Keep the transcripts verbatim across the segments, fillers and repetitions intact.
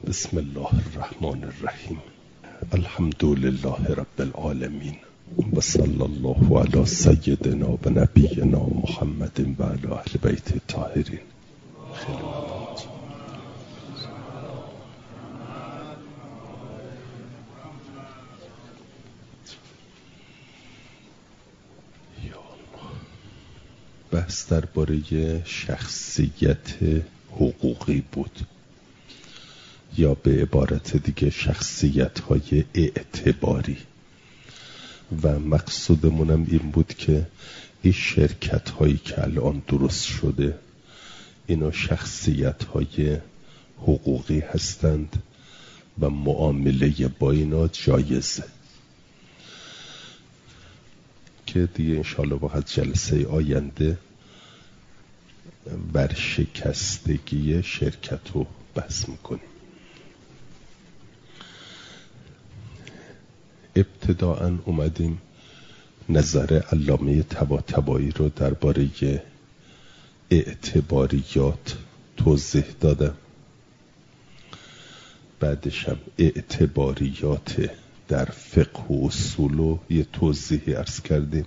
بسم الله الرحمن الرحیم. الحمد لله رب العالمین و صلی الله علی سیدنا و نبینا محمد و علی اهل بیت الطاهرین. خیلی ممنون. بحث درباره شخصیت حقوقی بود، یا به عبارت دیگه شخصیت های اعتباری، و مقصودمونم این بود که این شرکت هایی که الان درست شده اینا شخصیت های حقوقی هستند و معامله با اینا جایزه، که دیگه انشاءالله با از جلسه آینده ورشکستگی شرکت رو بحث میکنیم. ابتداءً اومدیم نظر علامه طباطبایی رو درباره اعتباریات توضیح دادم. بعدش هم اعتباریات در فقه و اصول رو یه توضیحی عرض کردیم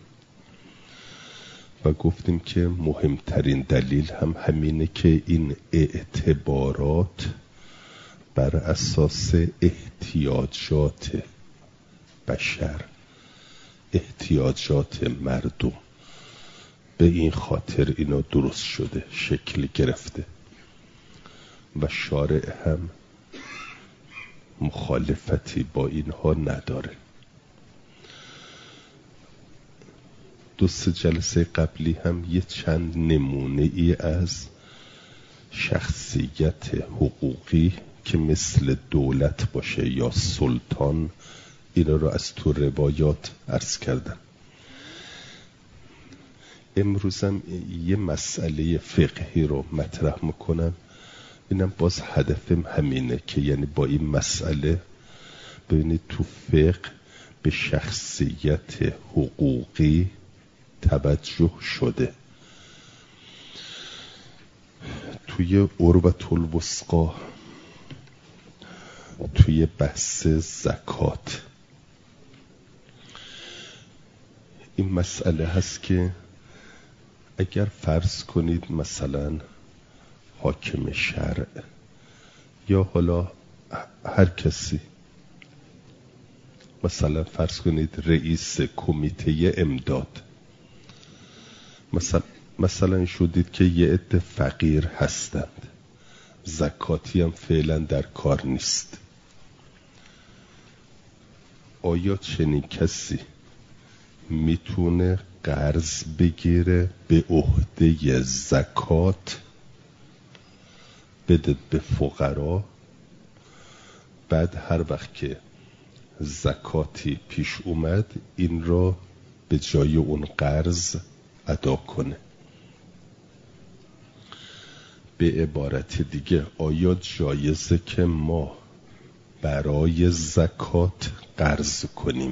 و گفتیم که مهمترین دلیل هم همینه که این اعتبارات بر اساس احتیاجات بشر، احتیاجات مردم، به این خاطر اینا درست شده، شکل گرفته و شارع هم مخالفتی با اینها نداره. دو سه جلسه قبلی هم یه چند نمونه ای از شخصیت حقوقی که مثل دولت باشه یا سلطان، اینا رو از تو روایات عرض کردم. امروزم یه مسئله فقهی رو مطرح میکنم، اینم باز هدفم همینه که یعنی با این مسئله ببینید تو فقه به شخصیت حقوقی توجه شده. توی عروة الوثقی توی بحث زکات این مسئله هست که اگر فرض کنید مثلا حاکم شرع یا حالا هر کسی، مثلا فرض کنید رئیس کمیته امداد، مثلا مثلا شدید که یه عده فقیر هستند، زکاتی هم فعلا در کار نیست، آیا چنین کسی میتونه قرض بگیره به عهده زکات بده به فقرا، بعد هر وقت که زکاتی پیش اومد این را به جای اون قرض ادا کنه؟ به عبارت دیگه آیا جایزه که ما برای زکات قرض کنیم؟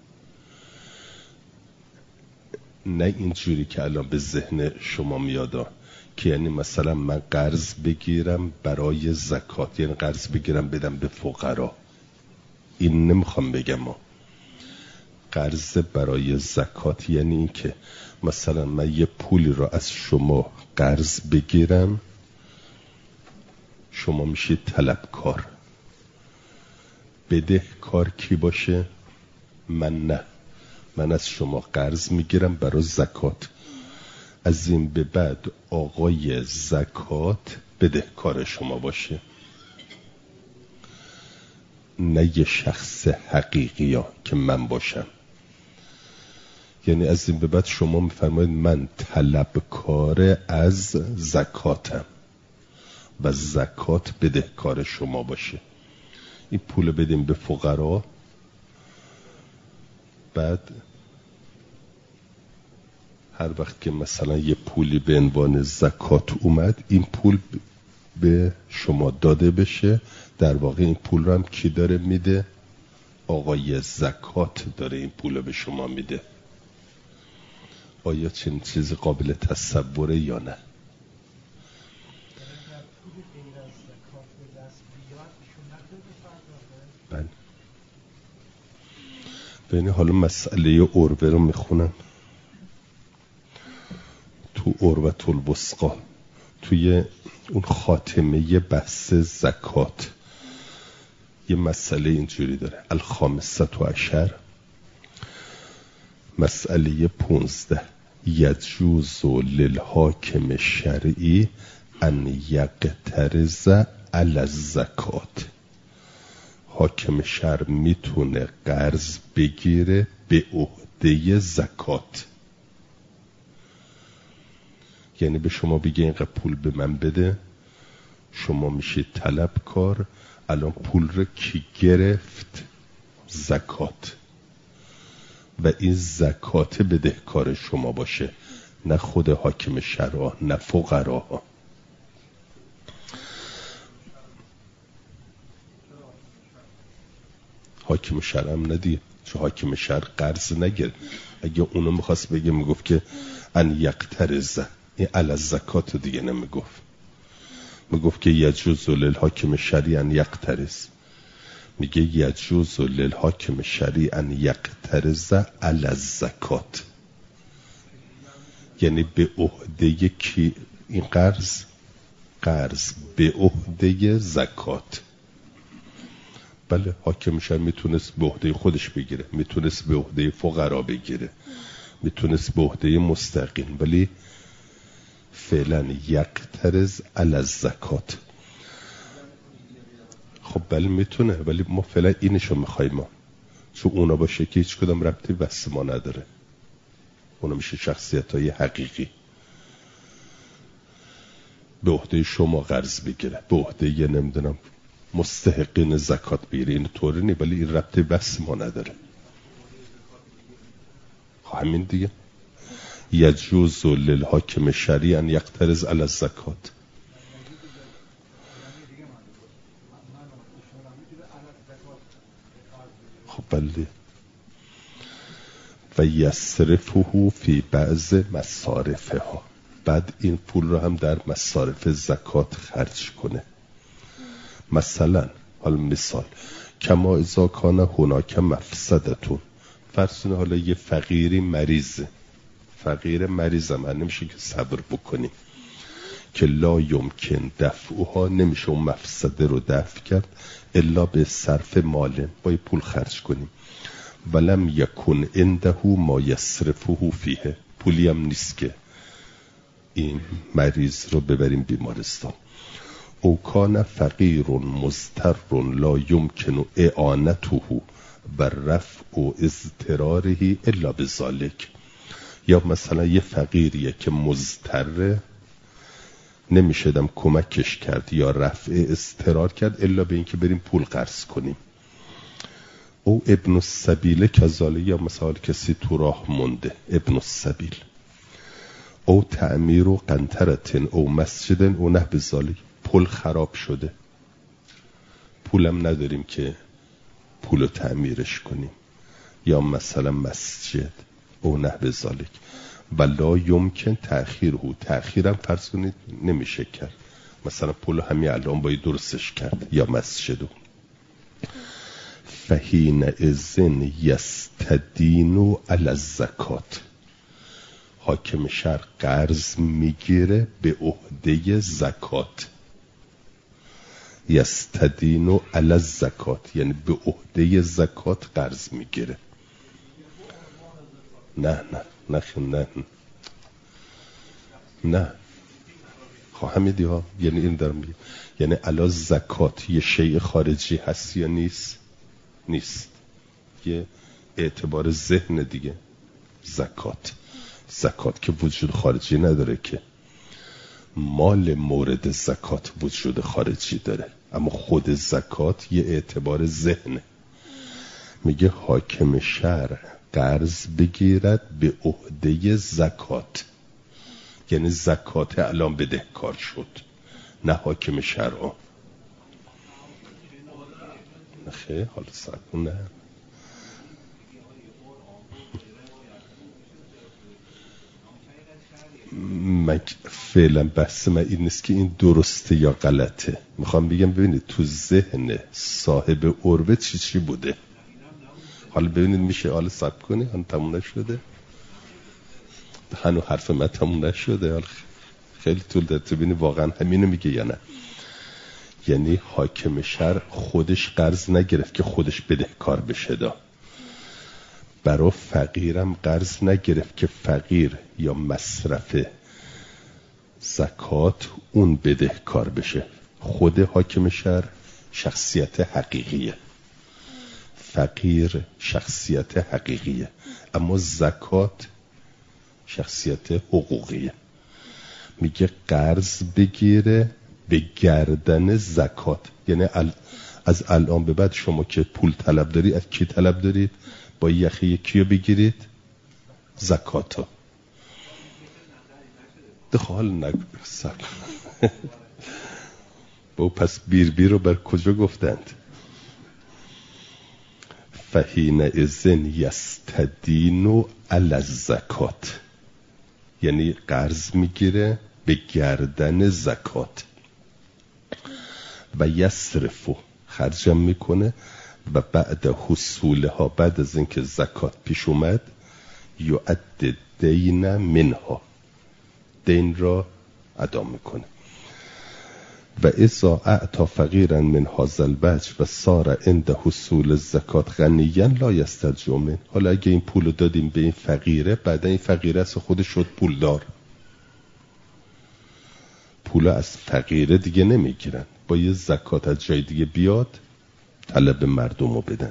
نه اینجوری که الان به ذهن شما میادا که یعنی مثلا من قرض بگیرم برای زکات، یعنی قرض بگیرم بدم به فقرا. این نمیخوام بگم. ما قرض برای زکات یعنی این که مثلا من یه پولی رو از شما قرض بگیرم، شما میشید طلبکار، بدهکار کی باشه؟ من نه، من از شما قرض میگیرم برای زکات، از این به بعد آقای زکات بدهکار شما باشه، نه یه شخص حقیقی ها که من باشم. یعنی از این به بعد شما میفرمایید من طلبکار از زکاتم و زکات بدهکار شما باشه. این پول بدیم به فقرا، بعد هر وقت که مثلا یه پولی به عنوان زکات اومد این پول به شما داده بشه، در واقع این پول رو هم کی داره میده؟ آقای زکات داره این پول رو به شما میده. آیا چنین چیزی قابل تصوره یا نه؟ بله. ببینید حالا مسئله عربه رو میخونم تو عروة الوثقی، توی اون خاتمه بحث زکات یه مسئله اینجوری داره. الخامسة عشر، مسئله پونزده، یجوز للحاکم شرعی ان یقترض علی الزکات. حاکم شرع میتونه قرض بگیره به عهده زکات. یعنی به شما بگه اینقدر پول به من بده، شما میشه طلبکار، الان پول رو کی گرفت؟ زکات. و این زکات بدهکار شما باشه، نه خود حاکم شرع، نه فقرا. حاکم شرع هم ندیه، چون حاکم شرع قرض نگرد. اگه اونو میخواست بگه میگفت که ان یقترض، این علی الزکات دیگه نمیگفت، میگفت که یجوز للحاکم شرعی ان یقترض. میگه یجوز للحاکم شرعی ان یقترض علی الزکات، یعنی به عهده کی این قرض؟ قرض به عهده زکات. بله، حاکم شرع میتونست به عهده خودش بگیره، میتونست به عهده فقرا بگیره، میتونست به عهده مستقیم، ولی فعلا یقترض علی الزکات. خب بله میتونه، ولی ما فعلا اینشو میخوایم ما، چون اونا باشه که هیچ کدام ربطی بس ما نداره. اونا میشه شخصیت های حقیقی. به عهده شما قرض بگیره، به عهده یه نمیدونم مستحقین زکات بگیره، این طوری نی، ولی این ربطی بس ما نداره. همین دیگه. یجوز للحاکم شرعی ان یقترض علی الزکات. خب بله. و یصرفه فی بعض مصارفها، بعد این پول رو هم در مصارف زکات خرج کنه. مثلا حالا مثال، کما اذا کان هناک مفسدتون، فرض کنید حالا یه فقیری مریضه، فقیر مریضه، من نمیشه که صبر بکنیم که لا یمکن دفعها، نمیشه اون مفسده رو دفع کرد الا به صرف مال، با پول خرج کنیم. ولم یکن عنده ما یصرفه فیه، پولی هم نیست که این مریض رو ببریم بیمارستان. او کان فقیر مضطر لا یمکن اعانته و رفع اضطراره الا بذالک. یا مثلا یه فقیریه که مضطره، نمیشه دم کمکش کرد یا رفع اضطرار کرد الا به اینکه بریم پول قرض کنیم. او ابن السبیل کذالک، یا مثلا کسی تو راه مونده، ابن السبیل. او تعمیر و قنطرتن او مسجدن او نه بذالک، پل خراب شده، پولم نداریم که پولو تعمیرش کنیم، یا مثلا مسجد او نه بذالک. ولا یمکن تأخیره، تأخیرم فرض کنید نمیشه کرد، مثلا پولو همین الان باید درستش کرد یا مسجدو. فحین اذن یستدین علی الزکات، حاکم شرع قرض میگیره به عهده زکات. یستدین علی الزکات یعنی به عهده زکات قرض میگیره. نه نه نه نه نه خواهمیدی ها، یعنی این دارم میگم، یعنی علا زکات یه شیء خارجی هست یا نیست؟ نیست، یه اعتبار ذهن دیگه. زکات زکات که وجود خارجی نداره، که مال مورد زکات وجود خارجی داره، اما خود زکات یه اعتبار ذهنه. میگه حاکم شرع قرض بگیرد به عهده زکات، یعنی زکات الان بدهکار شد، نه حاکم شرع. نخیر حالا سرکن نه من فعلا بحث من این نیست که این درسته یا غلطه. میخوام بگم ببینید تو ذهن صاحب عربه چی چی بوده. حالا ببینید میشه حالا صبر کنی هنو تموم نشده، هنو حرف من تموم نشده، حالا خیلی طول داره تو ببینید واقعا همینو میگه یا نه. یعنی حاکم شهر خودش قرض نگرفت که خودش بدهکار بشه، دا برای فقیرم قرض نگرفت که فقیر یا مصرف زکات اون بدهکار بشه. خود حاکم شهر شخصیت حقیقیه، فقیر شخصیت حقیقیه، اما زکات شخصیت حقوقیه. میگه قرض بگیره به گردن زکات. یعنی ال... از الان به بعد شما که پول طلب دارید از کی طلب دارید؟ با یخی یکیو بگیرید زکاتو. دخال نگو سب با پس بیر بیر رو بر کجا گفتند؟ فحین اذن یستدینو علی الزکات، یعنی قرض میگیره به گردن زکات. و یصرفو خرجم میکنه و بعد حصولها، بعد از اینکه زکات پیش اومد، یؤد دین منها، دین را ادا میکنه. و اذا اعطا فقیرا من هذا الوجه و صار عند حصول الزکات غنیا لا یسترجع منه. حالا اگه این پول دادیم به این فقیره، بعدا این فقیره از خودش شد پولدار، پول از فقیره دیگه نمیگیرن، با یه زکات از جای دیگه بیاد طلب مردم رو بدن.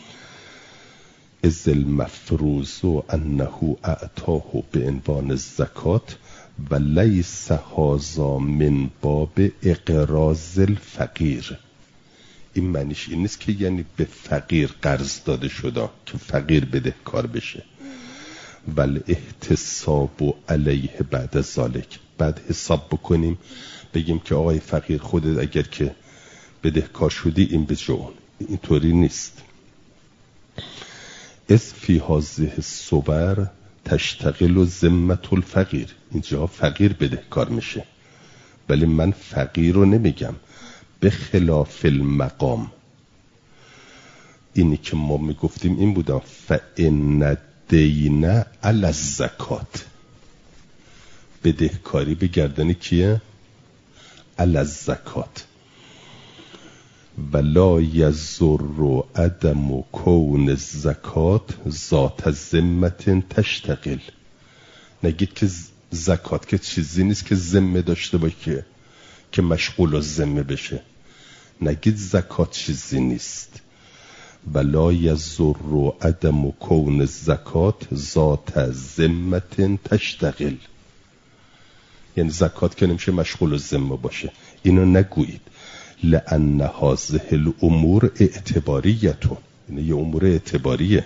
از المفروض انه اعطاه به عنوان الزکات و لیس هذا من باب اقراض الفقیر. این معنیش این نیست که یعنی به فقیر قرض داده شده که فقیر بدهکار بشه، ولی احتساب علیه بعد ذالک، بعد حساب بکنیم بگیم که آقای فقیر خودت اگر که بدهکار شدی این به جون. اینطوری نیست. از فی هذه الصور تشتغل ذمة الفقیر، اینجا فقیر بدهکار میشه، ولی من فقیر رو نمیگم. به خلاف المقام، اینی که ما میگفتیم این بودم فإن دین علی الزکات، بدهکاری به گردن کیه؟ علی الزکات. ولا یضر عدم کون الزکات ذات ذمة تشتغل. نگید که زکات که چیزی نیست که ذمه داشته باشه که مشغول و ذمه بشه، نگید زکات چیزی نیست. ولا یضر عدم کون الزکات ذات ذمة تشتغل، یعنی زکات که نمیشه مشغول و ذمه باشه. اینو نگویید. لأن هذه الامور اعتباریتون، یعنی یه امور اعتباریه.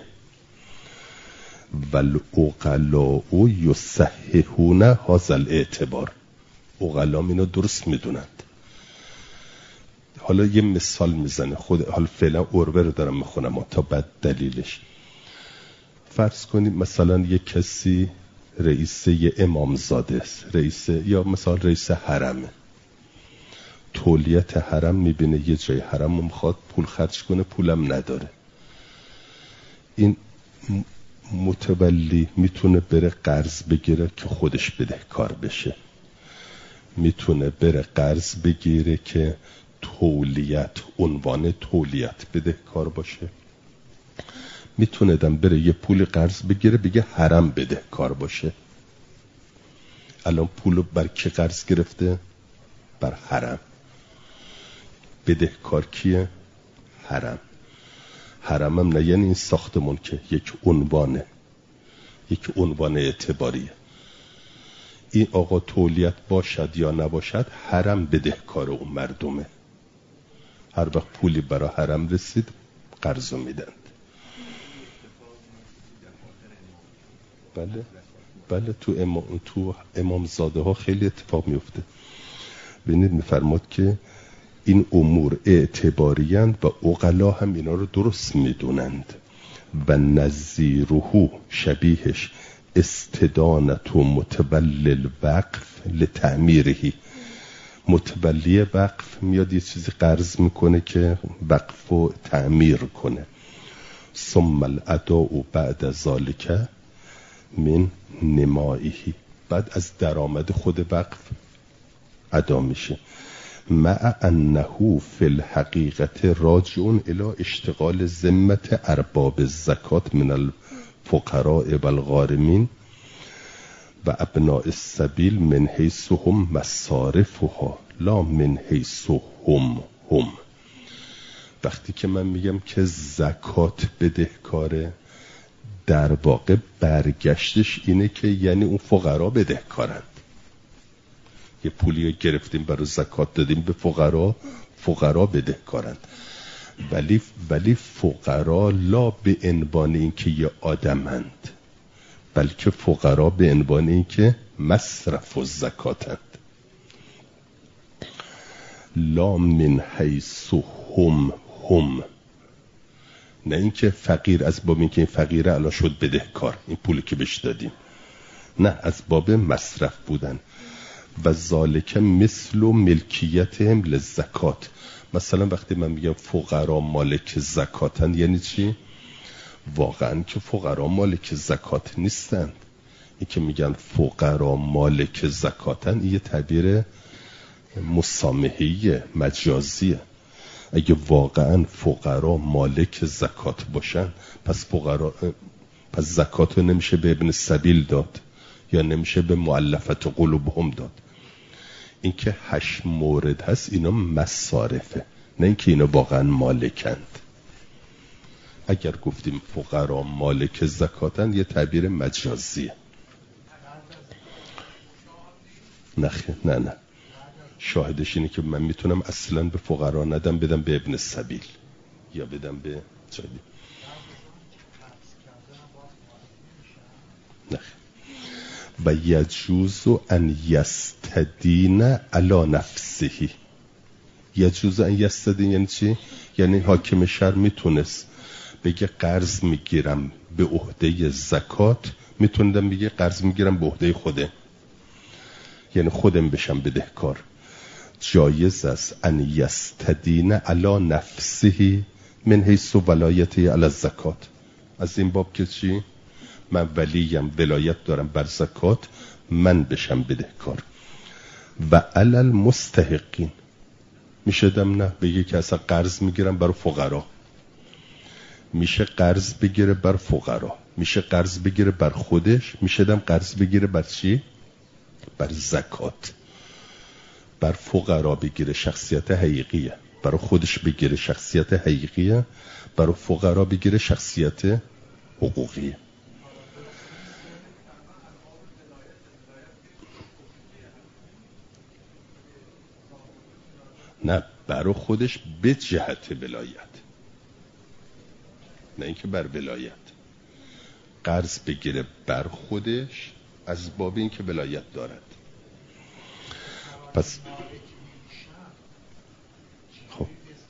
والعقلاء یصححون هذا الاعتبار، عقلا اینو درست میدونند. حالا یه مثال میزنه خود، حالا فعلا عربه رو دارم میخونم تا بعد دلیلش. فرض کنید مثلا یه کسی رئیس یه امامزاده است، رئیس یا مثلا رئیس حرمه، تولیت حرم میبینه یه جای حرم رو میخواد پول خرج کنه، پولم نداره. این متولی میتونه بره قرض بگیره که خودش بدهکار بشه، میتونه بره قرض بگیره که تولیت، عنوان تولیت بدهکار باشه، میتونه دم بره یه پول قرض بگیره بگه حرم بدهکار باشه. الان پولو بر کی قرض گرفته؟ بر حرم. بدهکار کیه؟ حرم. حرم هم نه یعنی این ساختمون که یک عنوانه، یک عنوان اعتباریه. این آقا تولیت باشد یا نباشد حرم بدهکار اون مردمه. هر وقت پولی برای حرم رسید قرضو میدند. بله بله تو امام تو امامزاده ها خیلی اتفاق میفته. ببینید میفرماد که این امور اعتباریند و عقلا هم اینا رو درست میدونند. و نظیره شبیهش استدانت و متولی الوقف لتعمیرهی. متولی وقف میاد یه چیزی قرض میکنه که وقف و تعمیر کنه. ثم الاداء بعد ذالک من نمائهی، بعد از درآمد خود وقف ادا میشه. مع انه فی الحقیقت راجع الی اشتغال ذمت ارباب الزکات من الفقراء والغارمین و ابناء السبیل من حیث هم مصارفها لا من حیث هم هم. وقتی که من میگم که زکات بدهکاره، در واقع برگشتش اینه که یعنی اون فقرا بدهکارند. یه پولی گرفتیم برای زکات دادیم به فقرا، فقرا بدهکارند. ولی ولی فقرا لا به عنوان این که یه آدمند، بلکه فقرا به عنوان این که مصرف و زکاتند. لا من حیث هم هم، نه اینکه فقیر از باب اینکه این فقیره الان شد بدهکار این پولی که بهش دادیم، نه، از باب مصرف بودن. و ذالک مثل ملکیتهم للزکات. مثلا وقتی من میگم فقرا مالک زکاتند یعنی چی؟ واقعا که فقرا مالک زکات نیستند. این که میگن فقرا مالک زکاتند یه تعبیر مسامحه‌ای مجازیه. اگه واقعا فقرا مالک زکات باشن پس فقرا پس زکات رو نمیشه به ابن سبیل داد یا نمیشه به مؤلفت قلوبهم داد. این که هشت مورد هست اینا مصارفه، نه اینکه اینا واقعا مالکند. اگر گفتیم فقرا مالک زکاتن یه تعبیر مجازیه. نه نه نه شاهدش اینه که من میتونم اصلا به فقرا ندم، بدم به ابن سبیل یا بدم به جایی. نه. و یجوز ان یستدین علی نفسه. یجوز ان یستدین یعنی چی؟ یعنی حاکم شهر میتونست بگه قرض میگیرم به عهده زکات، میتوندم بگه قرض میگیرم به عهده خوده، یعنی خودم بشم بدهکار. جایز است ان یستدین علی نفسه من حیث ولایته علی الزکات. از این باب که چی؟ من ولیم، ولایت دارم بر زکات، من بشم بدهکار. و علی المستحقین میشدم نه بگه که اصلا قرض میگیرم بر فقرا، میشه قرض بگیره بر فقرا، میشه قرض بگیره بر خودش، میشدم قرض بگیره بر چی؟ بر زکات. بر فقرا بگیره شخصیت حقیقیه، برای خودش بگیره شخصیت حقیقیه، برای فقرا بگیره شخصیت حقوقیه. نه، برای خودش به جهت ولایت، نه اینکه بر ولایت. قرض بگیره بر خودش از باب این که ولایت دارد. پس خب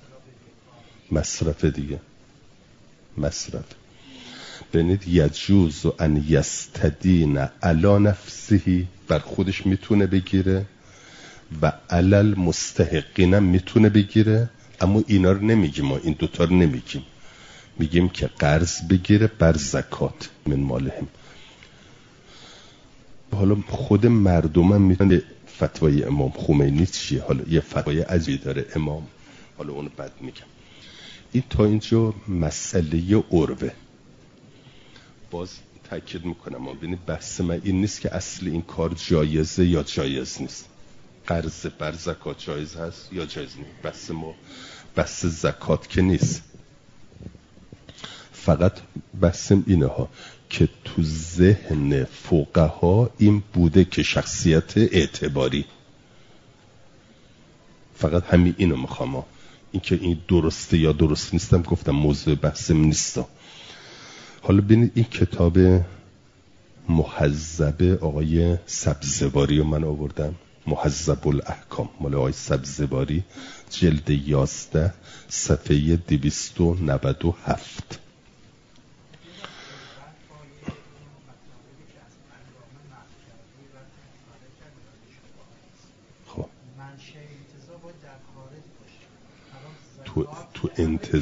مصرف دیگه، مصرف. ببینید یجوز ان یستدین علی نفسه، بر خودش میتونه بگیره، و علی المستحقین میتونه بگیره. اما اینا رو نمیگیم، ما این دوتا رو نمیگیم، میگیم که قرض بگیره بر زکات من مالهم. حالا خود مردم هم میتونه فتوای امام خمینی چیه؟ حالا یه فتوای عجیبی داره امام، حالا اونو بعد میگم. این تا اینجا مسئله عروه. باز تاکید میکنم، ببینید بحث من این نیست که اصل این کار جایزه یا جایز نیست. قرض بر زکات جایز هست یا جایز نیست. بحث ما بحث زکات که نیست، فقط بحثم اینه ها که تو ذهن فقها این بوده که شخصیت اعتباری، فقط همین اینو میخوام. این که این درسته یا درست نیستم گفتم موضوع بحثم نیستا. حالا ببینید این کتاب مهذب آقای سبزواری رو من آوردم، مهذب الاحکام مال آقای سبزواری، جلد یازده صفحه دویست و نود و هفت.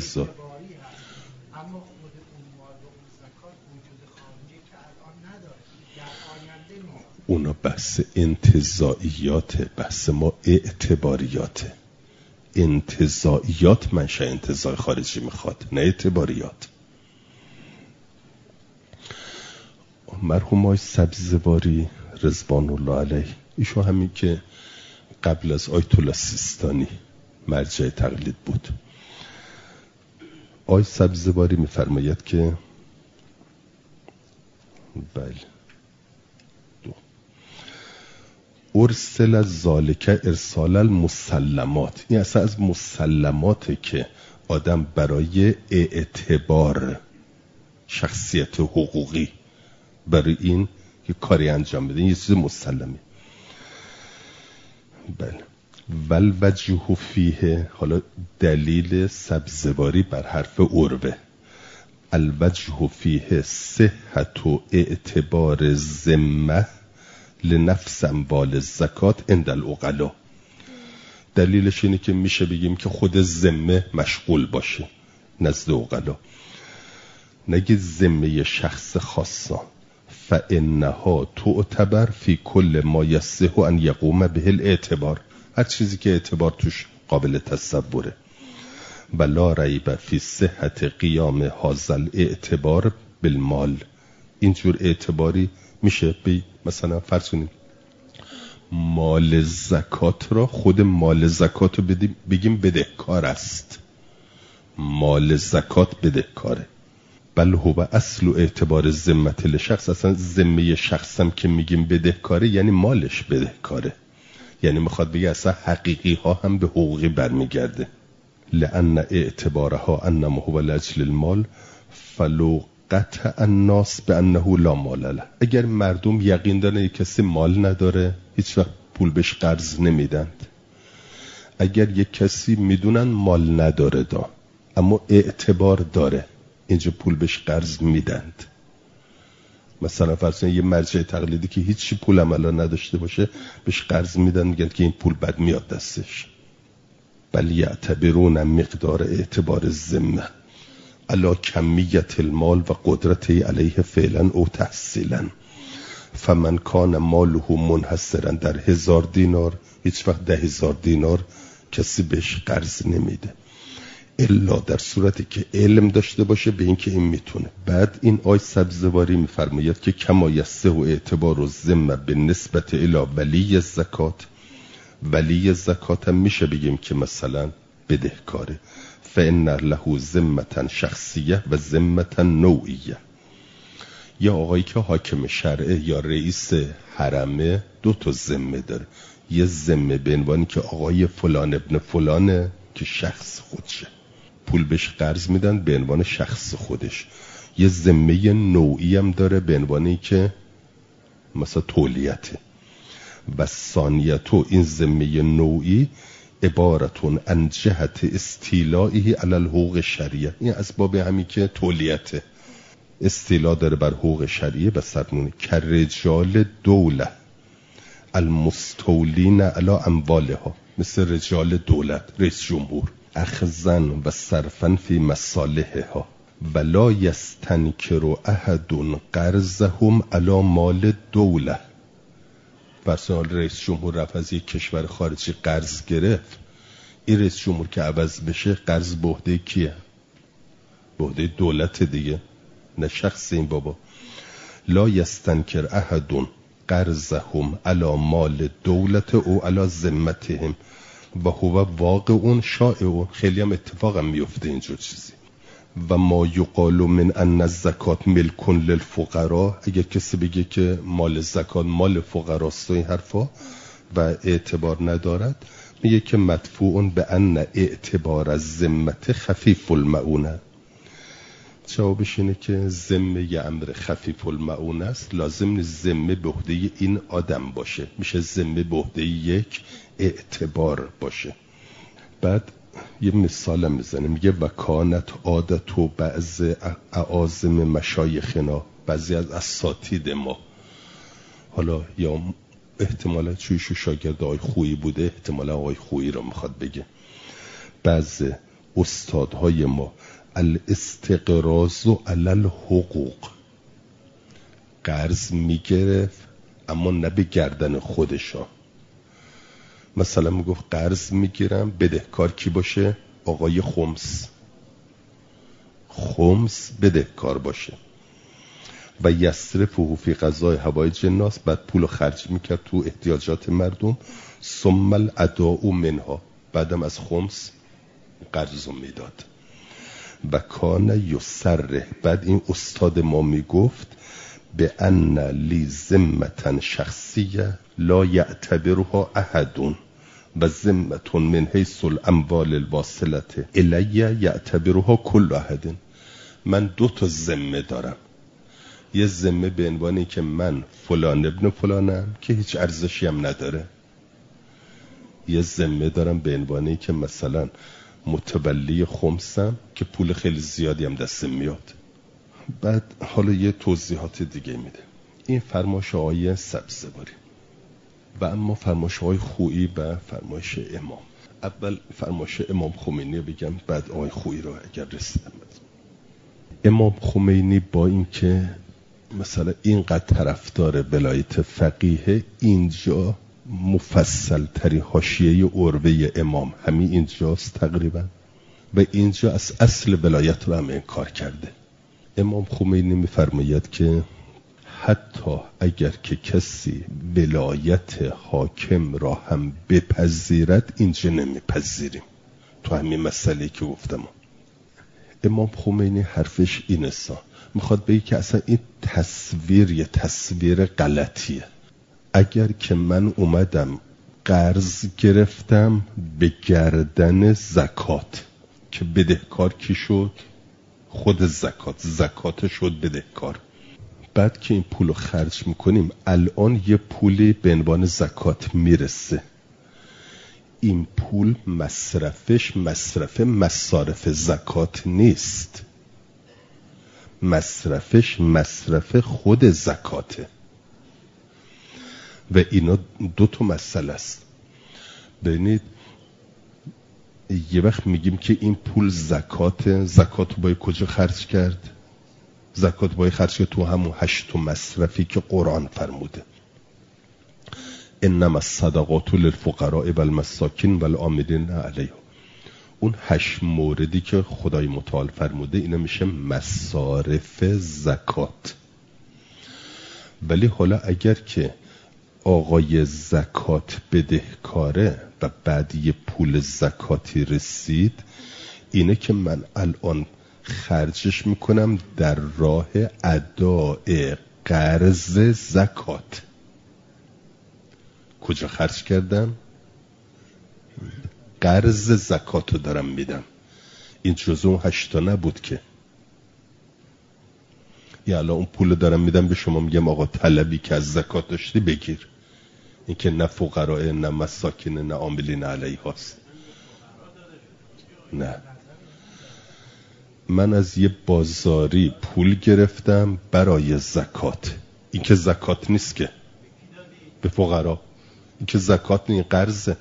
انتزاع. اما خود اون مال و اون زکات وجود خارجی که الان نداره، در آینده میاد. اونا بحث انتزاعیاته، بحث ما اعتباریاته. انتزاعیات منشأ انتزاع خارجی میخواد، نه اعتباریات. مرحوم آقای سبزواری رضوان الله علیه، ایشون همین که قبل از آیت الله سیستانی مرجع تقلید بود. آقای سبزواری میفرماید که بله دو ارسل ذالک ارسال المسلمات، این اصلا از مسلماته که آدم برای اعتبار شخصیت حقوقی برای این که کاری انجام بده، این یه چیز مسلمه. بله ول وجه فیه، حالا دلیل سبزواری بر حرف عروه، الوجه فیه صحت و اعتبار ذمه لنفس اموال الزکات عند العقلا. دلیلش اینه که میشه بگیم که خود ذمه مشغول باشه نزد عقلا، نگه ذمه شخص خاصا. فانها تعتبر فی کل ما یصح ان یقوم به الاعتبار، هر چیزی که اعتبار توش قابل تصوره. ولا ریب فی صحت قیام هذا الاعتبار بالمال، اینجور اعتباری میشه به مثلا فرض کنیم مال زکات را، خود مال زکات رو بگیم بدهکار است، مال زکات بدهکاره. بل هو اصل اعتبار ذمت لشخص، اصلا ذمه شخصم که میگیم بدهکاره یعنی مالش بدهکاره، یعنی میخواد بگه اصلا حقیقی ها هم به حقوقی برمیگرده. لأن اعتبارها انما هو لاجل المال فلو قطع الناس بانه لا مال له، اگر مردم یقین دارن کسی مال نداره هیچ وقت پول بهش قرض نمیدند. اگر یک کسی میدونن مال نداره دا اما اعتبار داره، اینجا پول بهش قرض میدند. مثلا فرض یه مرجع تقلیدی که هیچ پول عملا نداشته باشه بهش قرض میدن، میگن که این پول بد میاد دستش. بل یعتبرون مقدار اعتبار الذمه علی کمیت المال و قدرته علیه فعلا او تحصیلا. فمن کان ماله منحصرا در هزار دینار، هیچ وقت ده هزار دینار کسی بهش قرض نمیده الا در صورتی که علم داشته باشه به این که این میتونه. بعد این آی سبزواری میفرماید که کما یصح و اعتبار و ذمه به نسبت الی ولی الزکات، ولی زکات هم میشه بگیم که مثلا بدهکاره. فإن له ذمة شخصیه و ذمة نوعیه. یا آقایی که حاکم شرعه یا رئیس حرمه دو تا ذمه داره، یه ذمه به عنوانی که آقای فلان ابن فلانه که شخص خودشه، پول بهش قرض میدن به عنوان شخص خودش. یه ذمه نوعی هم داره به عنوانی که مثلا تولیته. و ثانیتو این ذمه نوعی عبارتون عن جهت استیلائه علی الحقوق شرعیه، این از باب همین که تولیته، استیلا داره بر حقوق شرعیه و سرنونه. که رجال دوله المستولین علی اموالها، مثل رجال دولت، رئیس جمهور، اخذن و صرفن فی مصالحها ولا یستنکر احد قرضهم علی مال دوله. فرسال رئیس جمهور رفت از یک کشور خارجی قرض گرفت، این رئیس جمهور که عوض بشه قرض به عهده کیه؟ به عهده دولت دیگه، نه شخص این بابا. لا یستنکر احد قرضهم علی مال دولت او علی ذمتهم و هو واقع شائع، خیلی هم اتفاق هم میفته اینجور چیزی. و ما یقال من ان الزکات ملک للفقراء، اگر کسی بگه که مال زکات مال فقراست و این حرفا و اعتبار ندارد، میگه که مدفوع به ان اعتبار الذمه خفیف المعونه. جوابش اینه که ذمه یه امر خفیف المعونه است، لازم نیست ذمه به عهده این آدم باشه، میشه ذمه به عهده یک اعتبار باشه. بعد یه مثال میزنه، میگه وکانت عادت و بعض اعاظم مشایخنا، بعضی از اساتید ما، حالا یا احتمالا چویشو شاگرد آقای خویی بوده، احتمالا آقای خویی رو میخواد بگه، بعض استادهای ما الاستقراض و علل حقوق، قرض میگرفت اما نه به گردن خودشان. مثلا میگفت قرض میگیرم، بدهکار کی باشه؟ آقای خمس، خمس بدهکار باشه. و یصرفه فی قضای حوایج الناس، بعد پول خرج میکرد تو احتیاجات مردم. ثم الاداء منها، بعدم از خمس قرض میداد. و کان یسره، بعد این استاد ما میگفت به ان لی ذمة شخصیه لا یعتبرها احد و ذمة من حیث الاموال الواصلة الی یعتبرها کل احد. من دو تا ذمه دارم. یه ذمه به عنوانی که من فلان ابن فلانم که هیچ ارزشی هم نداره. یه ذمه دارم به عنوانی که مثلا متولی خمسم که پول خیلی زیادی هم دستم میاد. بعد حالا یه توضیحات دیگه میده. این فرمایش آقای سبزواری و اما فرمایش آقای خویی و فرمایش امام. اول فرمایش امام خمینی بگم، بعد آقای خویی رو اگر رسیدم بزن. امام خمینی با این که مثلا اینقدر طرفدار ولایت فقیه، اینجا مفصل تری حاشیه عروه امام همین اینجاست تقریبا، و اینجا از اصل ولایت رو هم انکار کرده. امام خمینی میفرماید که حتی اگر که کسی ولایت حاکم را هم بپذیرد اینجا نمیپذیریم. تو همین مسئله که گفتم امام خمینی حرفش اینه، میخواد بگه که اصلا این تصویر یه تصویر غلطیه. اگر که من اومدم قرض گرفتم به گردن زکات، که بدهکار کی شد؟ خود زکات، زکات شد بدهکار. بعد که این پولو خرج میکنیم، الان یه پولی به عنوان زکات میرسه، این پول مصرفش مصرف مصارف زکات نیست، مصرفش مصرف خود زکاته. و اینا دو تا مسئله است. ببینید یه وقت میگیم که این پول زکات، زکات باید کجا خرج کرد؟ زکات باید خرج کرد تو همون هشت مصرفی که قرآن فرموده، انما الصدقات للفقراء والمساکین والعاملین علیها. اون هشت موردی که خدای متعال فرموده اینا میشه مصارف زکات. ولی حالا اگر که آقای زکات بدهکاره و بعد یه پول زکاتی رسید، اینه که من الان خرجش میکنم در راه اداء قرض زکات. کجا خرج کردم؟ قرض زکات رو دارم میدم. این جزء اون هشتا نبود که. یا الان اون پول دارم میدم به شما، میگم آقا طلبی که از زکات داشتی بگیر. این که نه فقراء نه مساکین نه عاملین علیها هست. نه، من از یه بازاری پول گرفتم برای زکات. این که زکات نیست که به فقرا، این که زکات نیست، قرضه.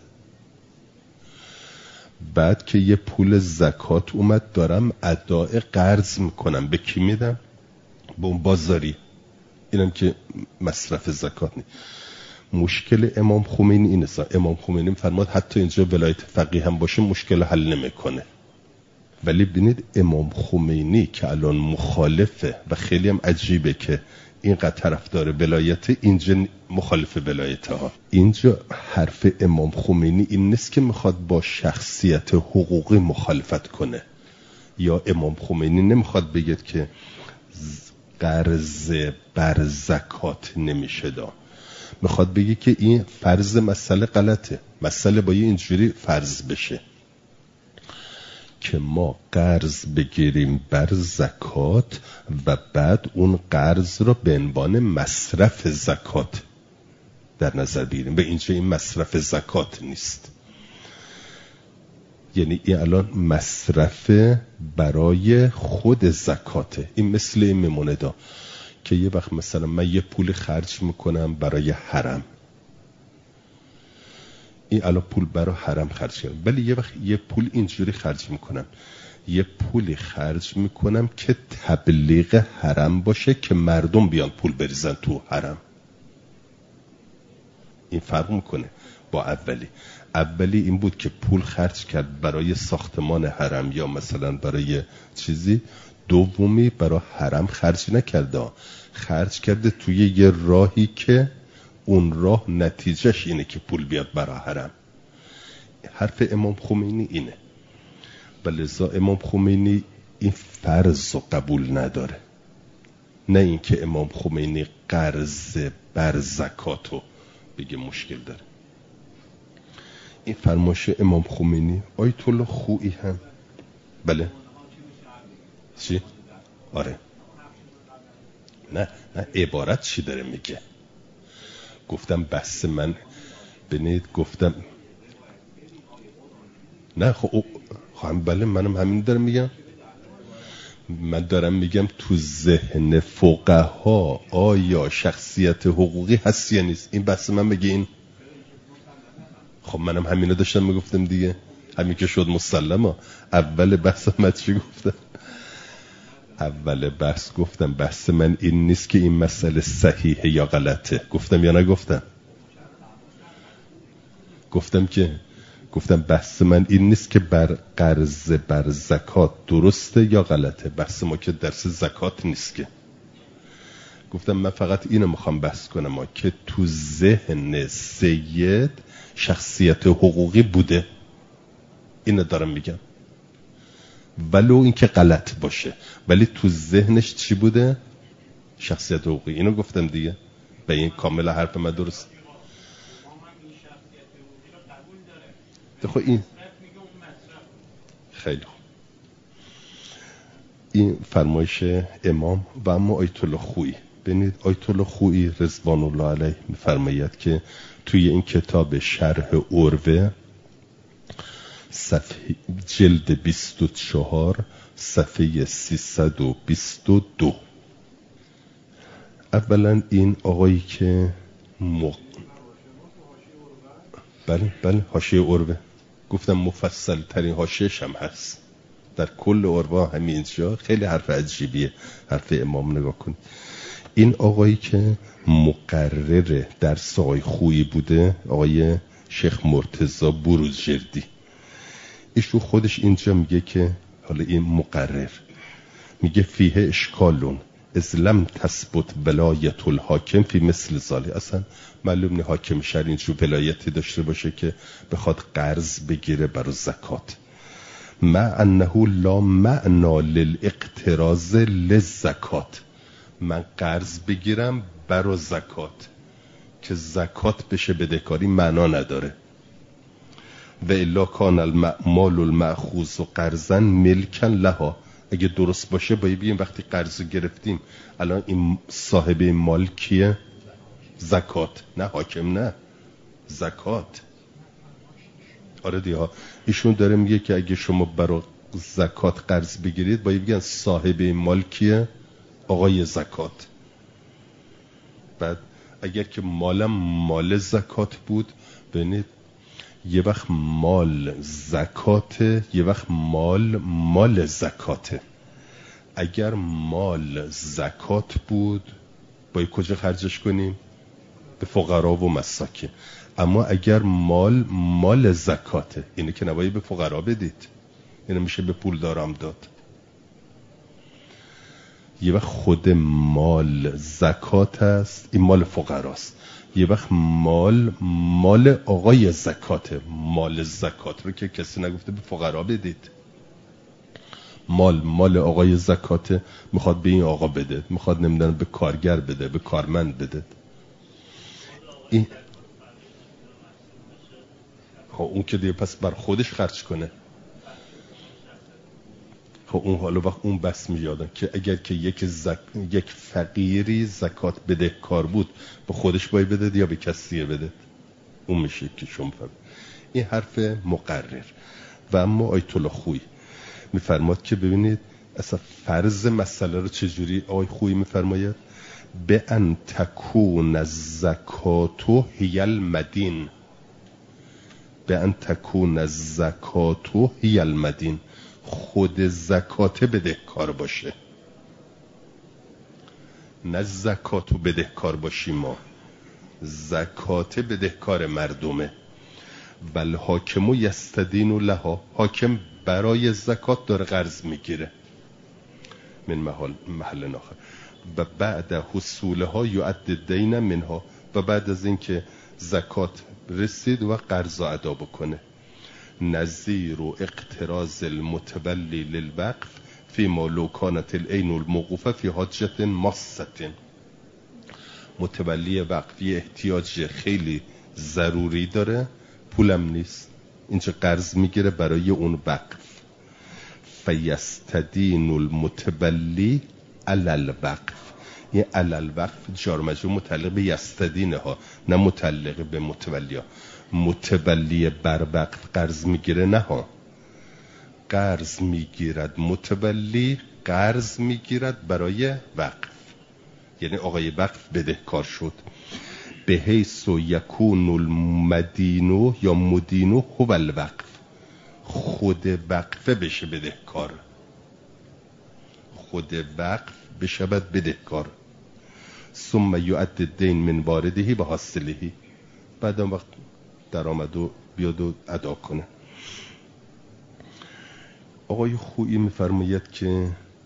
بعد که یه پول زکات اومد دارم اداء قرض میکنم، به کی میدم؟ به اون بازاری. اینم که مصرف زکات نیست. مشکل امام خمینی اینه. امام خمینی فرمود حتی اینجا ولایت فقیه هم باشه مشکل حل نمیکنه. ولی ببینید امام خمینی که الان مخالفه و خیلی هم عجیبه که اینقدر طرفدار ولایت، اینجا مخالف ولایت ها. اینجا حرف امام خمینی این نیست که میخواد با شخصیت حقوقی مخالفت کنه، یا امام خمینی نمیخواد بگید که قرض بر زکات نمیشه دا، میخواد بگه که این فرض مسئله غلطه. مسئله باید اینجوری فرض بشه که ما قرض بگیریم بر زکات و بعد اون قرض رو به عنوان مصرف زکات در نظر بگیریم. به اینجا این مصرف زکات نیست، یعنی این الان مصرف برای خود زکاته. این مثل این میمونه دا که یه وقت مثلا من یه پول خرج میکنم برای حرم، این الان پول برای حرم خرج کردم، ولی یه وقت یه پول اینجوری خرج میکنم، یه پولی خرج میکنم که تبلیغ حرم باشه که مردم بیان پول بریزن تو حرم. این فرق میکنه با اولی. اولی این بود که پول خرج کرد برای ساختمان حرم یا مثلا برای چیزی. دومی برای حرم خرج نکرده، خرج کرده توی یه راهی که اون راه نتیجهش اینه که پول بیاد برای حرم. حرف امام خمینی اینه. ولذا امام خمینی این فرض رو قبول نداره، نه اینکه امام خمینی قرض بر زکاتو بگه مشکل داره. این فرمایش امام خمینی آیت الله خویی هم بله چی؟ آره نه نه عبارت چی داره میگه؟ گفتم بحث من ببینید، گفتم نه خب خواهم بله منم همین دارم میگم. من دارم میگم تو ذهن فقها آیا شخصیت حقوقی هست یا نیست. این بحث من بگه این. خب منم همینو داشتم میگفتم دیگه، همین که شد مسلمه. اول بحث من چی گفتم؟ اول بحث گفتم بحث من این نیست که این مسئله صحیحه یا غلطه. گفتم یا نگفتم؟ گفتم که گفتم بحث من این نیست که بر قرض بر زکات درسته یا غلطه. بحث ما که درس زکات نیست که. گفتم من فقط اینو میخوام بحث کنم ما که تو ذهن سید شخصیت حقوقی بوده. اینو دارم میگم، ولو این که غلط باشه، ولی تو ذهنش چی بوده؟ شخصیت حقوقی. اینو گفتم دیگه. به این کامل حرف من درست. خب این خیلی خوب. این فرمایش امام. و اما آیت الله خویی، ببینید آیت الله خویی رضوان الله علیه میفرماید که توی این کتاب شرح عروه صفحه جلد بیست و چهار صفحه سیصد و بیست و دو، اولا این آقایی که مق... بله بله حاشیه عروه گفتم مفصل ترین حاشیه‌ش هم هست در کل عروه. همینجا خیلی حرف عجیبیه حرف امام. نگاه کن. این آقایی که مقرر درس آقای خویی بوده، آقای شیخ مرتضی بروجردی، ایشون خودش اینجا میگه که حالا این مقرر میگه فیه اشکالون از لم تثبت ولایت الحاکم فی مثل ذالک. اصلا معلوم نه حاکم شهر اینجور ولایتی داشته باشه که بخواد قرض بگیره برای زکات. مع انه لا معنا للاقتراض للزکات. من قرض بگیرم برای زکات که زکات بشه بدهکاری معنا نداره. و الا کان المال المأخوذ و قرضا ملکا لها. اگه درست باشه باید بگیم وقتی قرض گرفتیم الان این صاحب مال کیه؟ زکات، نه حاکم، نه زکات. آره دیگه. ایشون داره میگه که اگه شما برای زکات قرض بگیرید باید بگن صاحب مال کیه؟ آقای زکات. بعد اگر که مالم مال زکات بود، ببینید یه وقت مال زکاته، یه وقت مال مال زکاته. اگر مال زکات بود باید کجا خرجش کنیم؟ به فقرا و مساکین. اما اگر مال مال زکاته، اینه که نباید به فقرا بدید، اینه میشه به پول دارم داد. یه وقت خود مال زکات است، این مال فقراست. یه وقت مال مال آقای زکاته، مال زکات رو که کسی نگفته به فقرا بدید. مال مال آقای زکاته، میخواد به این آقا بده، میخواد نمیدونم به کارگر بده، به کارمند بده. این خب اون که دیگه پس بر خودش خرج کنه. خب اون حالا وقت اون بس میادن که اگر که یک زک... یک فقیری زکات بده کار بود، به خودش باید بده یا به کسی بده؟ اون میشه که شما فهم. این حرف مقرر. و اما آیت الله خویی میفرماد که ببینید اصلا فرض مسئله رو چجوری آقای خویی میفرماید؟ به ان تکون الزکات هی المدین. به ان تکون الزکات هی المدین، خود زکات بدهکار باشه، نه زکاتو بدهکار باشیم ما، زکات بدهکار مردمه. بل حاکمو یستدین لها، حاکم برای زکات داره قرض میگیره من محل محل آخر و بعد حصولها یعد دین منها، و بعد از اینکه زکات رسید و قرض ادا بکنه. نظیر و اقتراض المتولی للوقف فی ما لو کانت العین الموقوفه فی حاجت ماسه، متولی وقف یه احتیاج خیلی ضروری داره، پولم نیست، اینجا قرض میگیره برای اون وقف. فیستدین المتولی علی الوقف، این علی الوقف جار مجرور متعلق به یستدینه ها، نه متعلق به متولی ها. متولی بر وقف قرض میگیره نه ها، قرض میگیرد متولی، قرض میگیرد برای وقف، یعنی آقای وقف بدهکار شد. به حیث یکون المدینو یا مدینو هو الوقف، خود وقفه بشه بدهکار، خود وقف بشه بد بدهکار. ثم یعد دین من واردهی به حاصلهی، بعد اون وقت درآمد و بیاد و ادا کنه. آقای خویی میفرماید که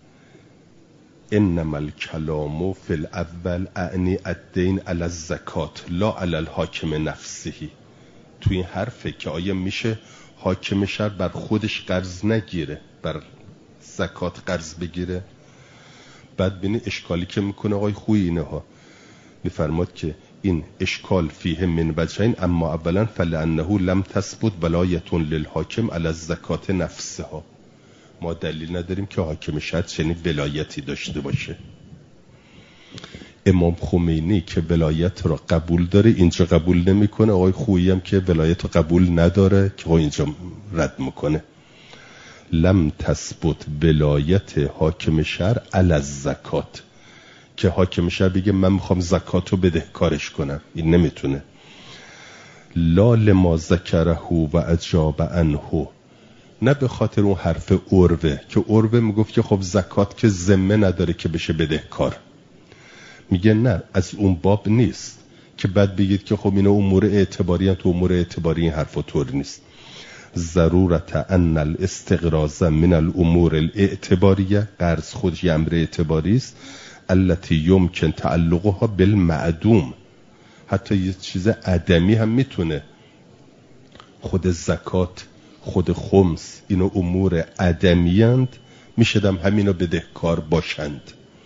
انما الکلام فی الاول اعنی الدین علی الزکات لا علی الحاکم نفسه. تو این حرفه که آیا میشه حاکم شهر بر خودش قرض نگیره، بر زکات قرض بگیره؟ بعد بینی اشکالی که میکنه آقای خویی اینه ها، میفرماد که این اشکال فیه من وجهین، اما اولا فلانه لم تثبت ولایت للحاکم علی الزکات نفسها، ما دلیل نداریم که حاکم شهر چنین ولایتی داشته باشه. امام خمینی که ولایت را قبول داره اینجا قبول نمیکنه، آقای خویی هم که ولایت را قبول نداره که اینجا رد میکنه. لم تثبت ولایت حاکم شهر علی الزکات، که حاکم شهر بگه من میخوام زکات رو بدهکارش کنم، این نمیتونه. لا لما ذکره و اجاب عنه، نه به خاطر اون حرف عروه که عروه میگفت که خب زکات که ذمه نداره که بشه بدهکار، میگه نه از اون باب نیست که بعد بگید که خب اینا امور اعتباری هم، تو امور اعتباری این حرف طور نیست. ضرورت ان الاستقراض من الامور الاعتباریه، قرض خودش یه امر اعتباری است، التي یمکن تعلقها بالمعدوم، حتی یه چیز عدمی هم میتونه، خود زکات، خود خمس، اینو امور عدمیند، میشدم همینو بدهکار باشند.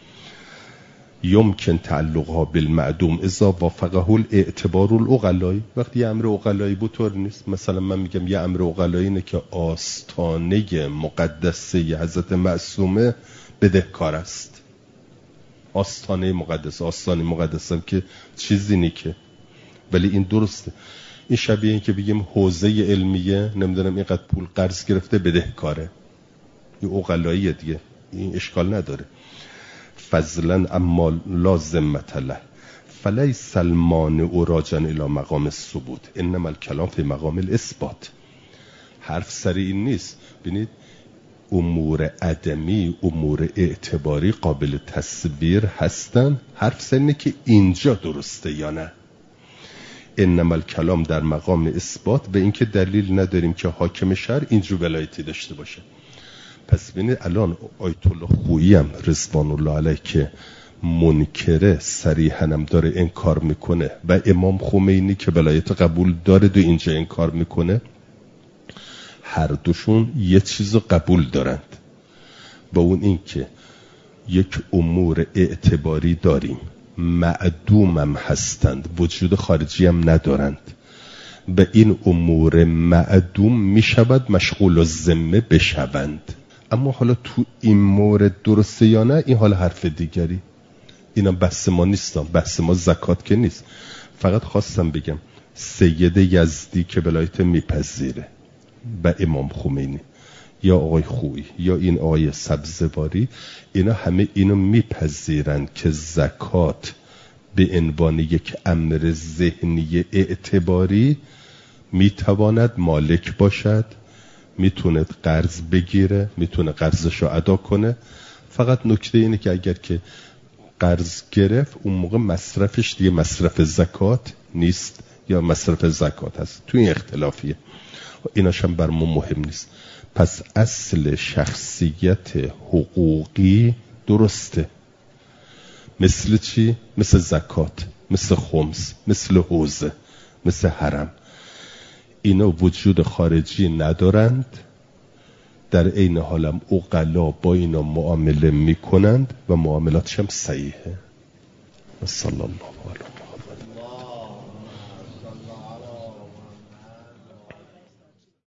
یمکن تعلقها بالمعدوم اذا وافقه الاعتبار العقلایی، وقتی یه امر عقلایی بود طور نیست. مثلا من میگم یه امر عقلایی اینه که آستانه مقدسه حضرت معصومه بدهکار است، آستانه مقدس، آستانه مقدس هم که چیزی نی که، ولی این درسته. این شبیه این که بگیم حوزه علمیه نمیدونم اینقدر پول قرض گرفته بدهکاره، این عقلاییه دیگه، این اشکال نداره. فضلا اما لازمت له فلیس المانع راجعا الی مقام الثبوت انما الکلام فی مقام الاثبات. حرف سری این نیست. ببینید امور عدمی، امور اعتباری قابل تصویر هستن، حرف سری اینه که اینجا درسته یا نه. انما الکلام در مقام اثبات، به اینکه دلیل نداریم که حاکم شهر اینجور ولایتی داشته باشه. پس ببینید الان آیت الله خویی هم رضوان الله علیه که منکره صریحاً هم داره انکار میکنه و امام خمینی که ولایت قبول داره دو اینجا انکار میکنه، هر دوشون یه چیز رو قبول دارند، با اون این که یک امور اعتباری داریم، معدوم هم هستند، وجود خارجی هم ندارند، و این امور معدوم میشود مشغول الذمه بشوند. اما حالا تو این مورد درسته یا نه این حالا حرف دیگری، اینا بحث ما نیستم، بحث ما زکات که نیست. فقط خواستم بگم سید یزدی که ولایت میپذیره و امام خمینی یا آقای خویی یا این آقای سبزواری، اینا همه اینو میپذیرن که زکات به عنوان یک امر ذهنی اعتباری میتواند مالک باشد، میتونه قرض بگیره، میتونه قرضشو ادا کنه. فقط نکته اینه که اگر که قرض گرفت اون موقع مصرفش دیگه مصرف زکات نیست یا مصرف زکات هست. تو این اختلافیه، ایناش هم بر ما مهم نیست. پس اصل شخصیت حقوقی درسته. مثل چی؟ مثل زکات، مثل خمس، مثل حوزه، مثل حرم. اینا وجود خارجی ندارند، در عین حالم عقلا با اینا معامله میکنند و معاملاتش هم صحیحه. صلی الله علیه و